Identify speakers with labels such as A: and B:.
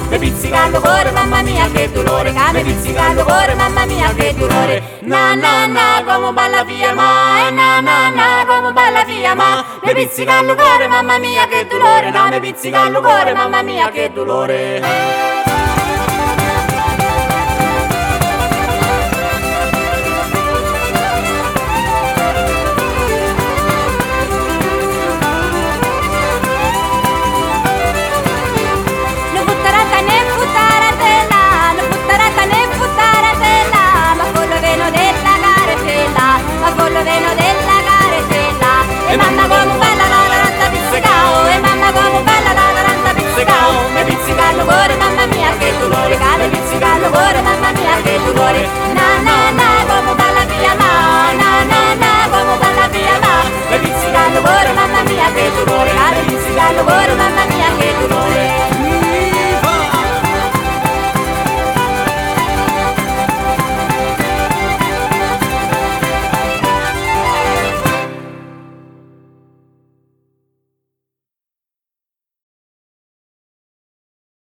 A: mi pizzica il cuore, mamma mia che dolore, che mi pizzica il cuore, mamma mia che dolore. Na na na, come balla via ma, na na na, come balla via ma, mi pizzica il cuore, mamma mia che dolore, no, mi pizzica il cuore, mamma mia che dolore.